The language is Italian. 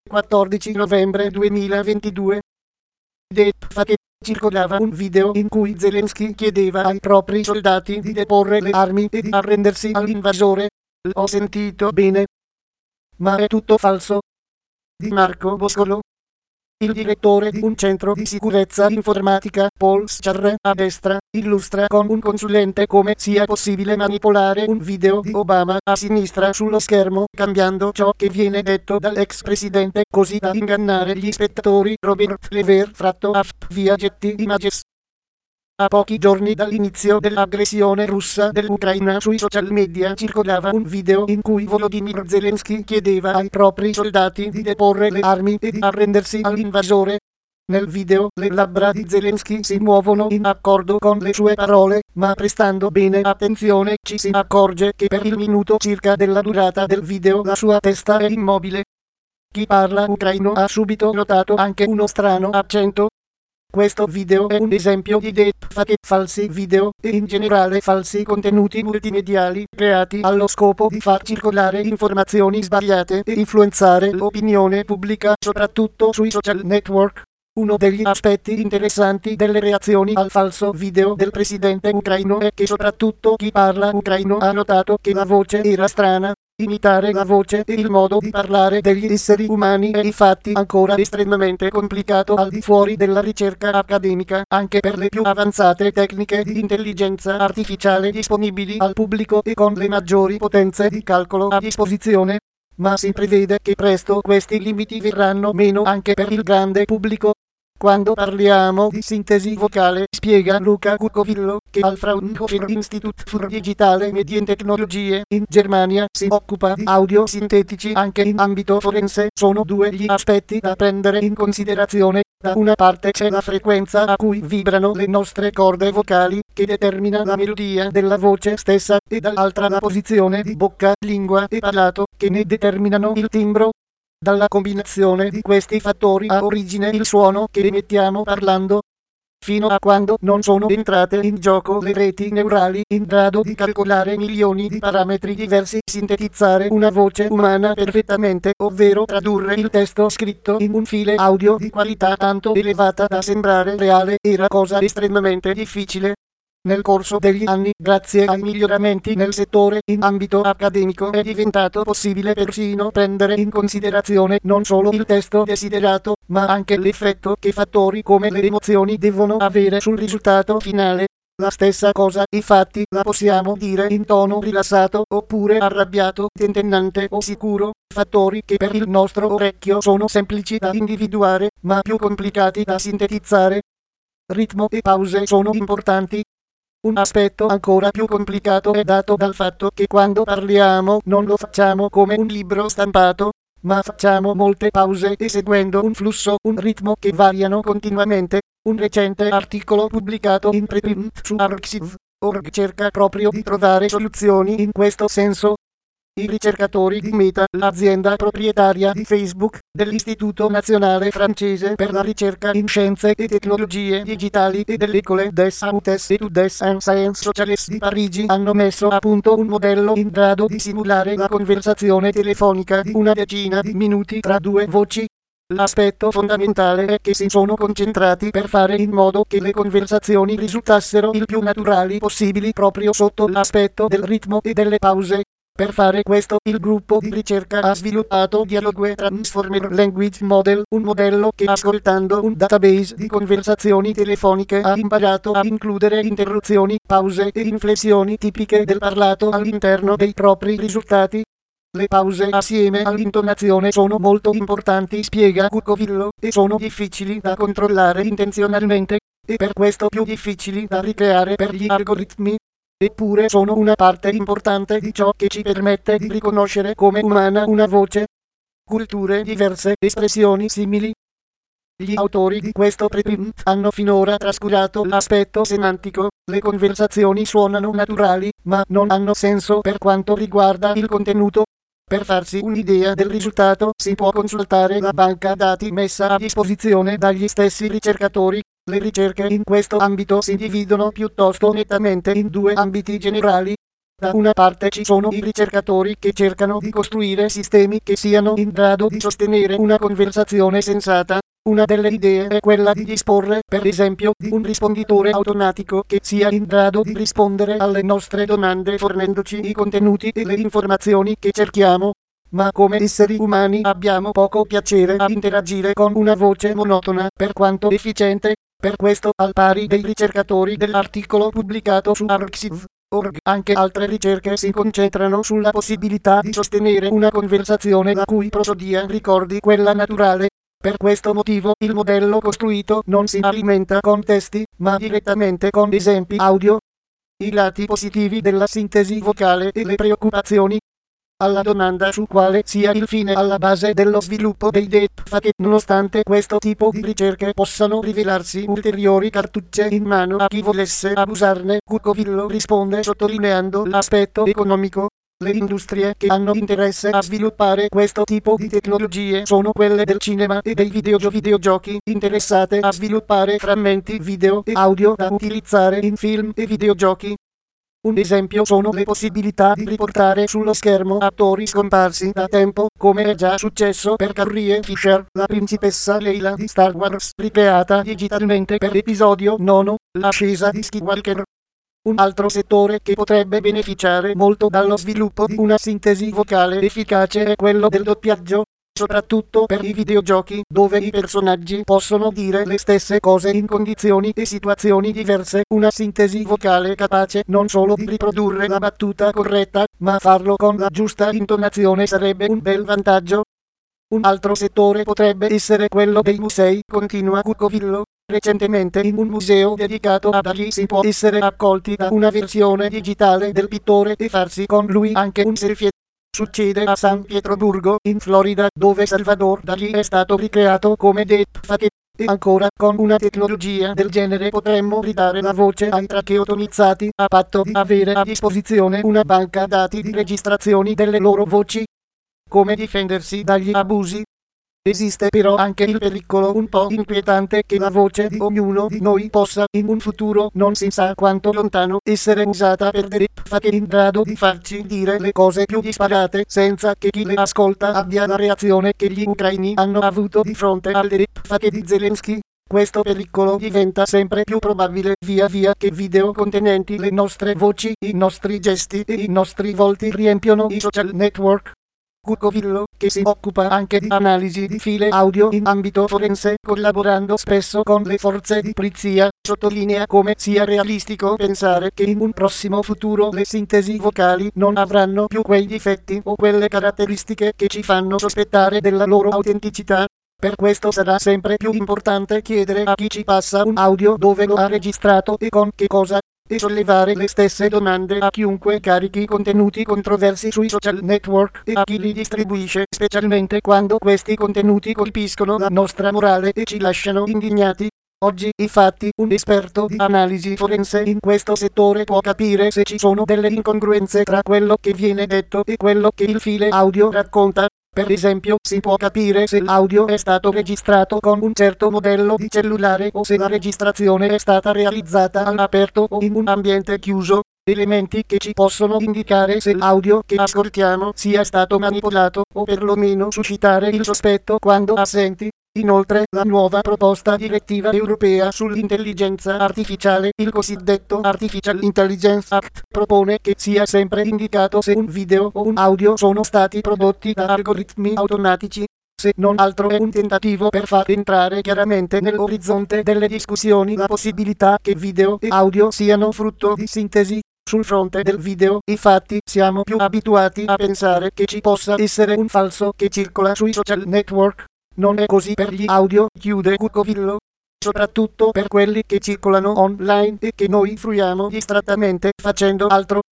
14 novembre 2022. Detto che circolava un video in cui Zelensky chiedeva ai propri soldati di deporre le armi e di arrendersi all'invasore. L'ho sentito bene, ma è tutto falso. Di Marco Boscolo, il direttore di un centro di sicurezza informatica, Paul Scharre, a destra, illustra con un consulente come sia possibile manipolare un video di Obama a sinistra sullo schermo, cambiando ciò che viene detto dall'ex presidente così da ingannare gli spettatori. Robert Lever fratto aft via Getty Images. A pochi giorni dall'inizio dell'aggressione russa dell'Ucraina, sui social media circolava un video in cui Volodymyr Zelensky chiedeva ai propri soldati di deporre le armi e di arrendersi all'invasore. Nel video le labbra di Zelensky si muovono in accordo con le sue parole, ma prestando bene attenzione ci si accorge che per il minuto circa della durata del video la sua testa è immobile. Chi parla ucraino ha subito notato anche uno strano accento. Questo video è un esempio di deepfake, falsi video e in generale falsi contenuti multimediali creati allo scopo di far circolare informazioni sbagliate e influenzare l'opinione pubblica, soprattutto sui social network. Uno degli aspetti interessanti delle reazioni al falso video del presidente ucraino è che soprattutto chi parla ucraino ha notato che la voce era strana. Imitare la voce e il modo di parlare degli esseri umani è infatti ancora estremamente complicato al di fuori della ricerca accademica, anche per le più avanzate tecniche di intelligenza artificiale disponibili al pubblico e con le maggiori potenze di calcolo a disposizione. Ma si prevede che presto questi limiti verranno meno anche per il grande pubblico. Quando parliamo di sintesi vocale, spiega Luca Cuccovillo, che al Fraunhofer Institut für digitale Medientechnologie in Germania si occupa di audio sintetici anche in ambito forense, sono due gli aspetti da prendere in considerazione. Da una parte c'è la frequenza a cui vibrano le nostre corde vocali, che determina la melodia della voce stessa, e dall'altra la posizione di bocca, lingua e palato, che ne determinano il timbro. Dalla combinazione di questi fattori ha origine il suono che emettiamo parlando. Fino a quando non sono entrate in gioco le reti neurali in grado di calcolare milioni di parametri diversi, sintetizzare una voce umana perfettamente, ovvero tradurre il testo scritto in un file audio di qualità tanto elevata da sembrare reale, era cosa estremamente difficile. Nel corso degli anni, grazie ai miglioramenti nel settore in ambito accademico, è diventato possibile persino prendere in considerazione non solo il testo desiderato, ma anche l'effetto che fattori come le emozioni devono avere sul risultato finale. La stessa cosa, infatti, la possiamo dire in tono rilassato, oppure arrabbiato, tentennante o sicuro, fattori che per il nostro orecchio sono semplici da individuare, ma più complicati da sintetizzare. Ritmo e pause sono importanti. Un aspetto ancora più complicato è dato dal fatto che quando parliamo non lo facciamo come un libro stampato, ma facciamo molte pause e seguendo un flusso, un ritmo che variano continuamente. Un recente articolo pubblicato in preprint su Arxiv.org cerca proprio di trovare soluzioni in questo senso. I ricercatori di Meta, l'azienda proprietaria di Facebook, dell'Istituto Nazionale Francese per la Ricerca in Scienze e Tecnologie Digitali e dell'École des Hautes Études en Sciences Sociales di Parigi hanno messo a punto un modello in grado di simulare la conversazione telefonica di una decina di minuti tra due voci. L'aspetto fondamentale è che si sono concentrati per fare in modo che le conversazioni risultassero il più naturali possibili proprio sotto l'aspetto del ritmo e delle pause. Per fare questo, il gruppo di ricerca ha sviluppato Dialogue Transformer Language Model, un modello che ascoltando un database di conversazioni telefoniche ha imparato a includere interruzioni, pause e inflessioni tipiche del parlato all'interno dei propri risultati. Le pause assieme all'intonazione sono molto importanti, spiega Cuccovillo, e sono difficili da controllare intenzionalmente, e per questo più difficili da ricreare per gli algoritmi. Eppure sono una parte importante di ciò che ci permette di riconoscere come umana una voce. Culture diverse, espressioni simili. Gli autori di questo preprint hanno finora trascurato l'aspetto semantico. Le conversazioni suonano naturali, ma non hanno senso per quanto riguarda il contenuto. Per farsi un'idea del risultato si può consultare la banca dati messa a disposizione dagli stessi ricercatori. Le ricerche in questo ambito si dividono piuttosto nettamente in due ambiti generali. Da una parte ci sono i ricercatori che cercano di costruire sistemi che siano in grado di sostenere una conversazione sensata. Una delle idee è quella di disporre, per esempio, di un risponditore automatico che sia in grado di rispondere alle nostre domande fornendoci i contenuti e le informazioni che cerchiamo. Ma come esseri umani abbiamo poco piacere a interagire con una voce monotona, per quanto efficiente. Per questo, al pari dei ricercatori dell'articolo pubblicato su Arxiv.org, anche altre ricerche si concentrano sulla possibilità di sostenere una conversazione la cui prosodia ricordi quella naturale. Per questo motivo il modello costruito non si alimenta con testi, ma direttamente con esempi audio. I lati positivi della sintesi vocale e le preoccupazioni. Alla domanda su quale sia il fine alla base dello sviluppo dei deepfake, nonostante questo tipo di ricerche possano rivelarsi ulteriori cartucce in mano a chi volesse abusarne, Cuccovillo risponde sottolineando l'aspetto economico. Le industrie che hanno interesse a sviluppare questo tipo di tecnologie sono quelle del cinema e dei videogiochi, interessate a sviluppare frammenti video e audio da utilizzare in film e videogiochi. Un esempio sono le possibilità di riportare sullo schermo attori scomparsi da tempo, come è già successo per Carrie Fisher, la principessa Leila di Star Wars, ricreata digitalmente per episodio 9, l'ascesa di Skywalker. Un altro settore che potrebbe beneficiare molto dallo sviluppo di una sintesi vocale efficace è quello del doppiaggio, soprattutto per i videogiochi, dove i personaggi possono dire le stesse cose in condizioni e situazioni diverse. Una sintesi vocale capace non solo di riprodurre la battuta corretta, ma farlo con la giusta intonazione sarebbe un bel vantaggio. Un altro settore potrebbe essere quello dei musei, continua Cuccovillo. Recentemente in un museo dedicato a Dalì si può essere accolti da una versione digitale del pittore e farsi con lui anche un selfie. Succede a San Pietroburgo, in Florida, dove Salvador Dalì è stato ricreato come deepfake. E ancora, con una tecnologia del genere potremmo ridare la voce ai tracheotomizzati, a patto di avere a disposizione una banca dati di registrazioni delle loro voci. Come difendersi dagli abusi? Esiste però anche il pericolo un po' inquietante che la voce di ognuno di noi possa, in un futuro non si sa quanto lontano, essere usata per deepfake in grado di farci dire le cose più disparate senza che chi le ascolta abbia la reazione che gli ucraini hanno avuto di fronte al deepfake di Zelensky. Questo pericolo diventa sempre più probabile via via che video contenenti le nostre voci, i nostri gesti e i nostri volti riempiono i social network. Cuccovillo, che si occupa anche di analisi di file audio in ambito forense, collaborando spesso con le forze di polizia, sottolinea come sia realistico pensare che in un prossimo futuro le sintesi vocali non avranno più quei difetti o quelle caratteristiche che ci fanno sospettare della loro autenticità. Per questo sarà sempre più importante chiedere a chi ci passa un audio dove lo ha registrato e con che cosa, e sollevare le stesse domande a chiunque carichi contenuti controversi sui social network e a chi li distribuisce, specialmente quando questi contenuti colpiscono la nostra morale e ci lasciano indignati. Oggi, infatti, un esperto di analisi forense in questo settore può capire se ci sono delle incongruenze tra quello che viene detto e quello che il file audio racconta. Per esempio, si può capire se l'audio è stato registrato con un certo modello di cellulare o se la registrazione è stata realizzata all'aperto o in un ambiente chiuso, elementi che ci possono indicare se l'audio che ascoltiamo sia stato manipolato o perlomeno suscitare il sospetto quando assenti. Inoltre, la nuova proposta direttiva europea sull'intelligenza artificiale, il cosiddetto Artificial Intelligence Act, propone che sia sempre indicato se un video o un audio sono stati prodotti da algoritmi automatici. Se non altro è un tentativo per far entrare chiaramente nell'orizzonte delle discussioni la possibilità che video e audio siano frutto di sintesi. Sul fronte del video, infatti, siamo più abituati a pensare che ci possa essere un falso che circola sui social network. Non è così per gli audio, chiude Cuccovillo. Soprattutto per quelli che circolano online e che noi fruiamo distrattamente facendo altro.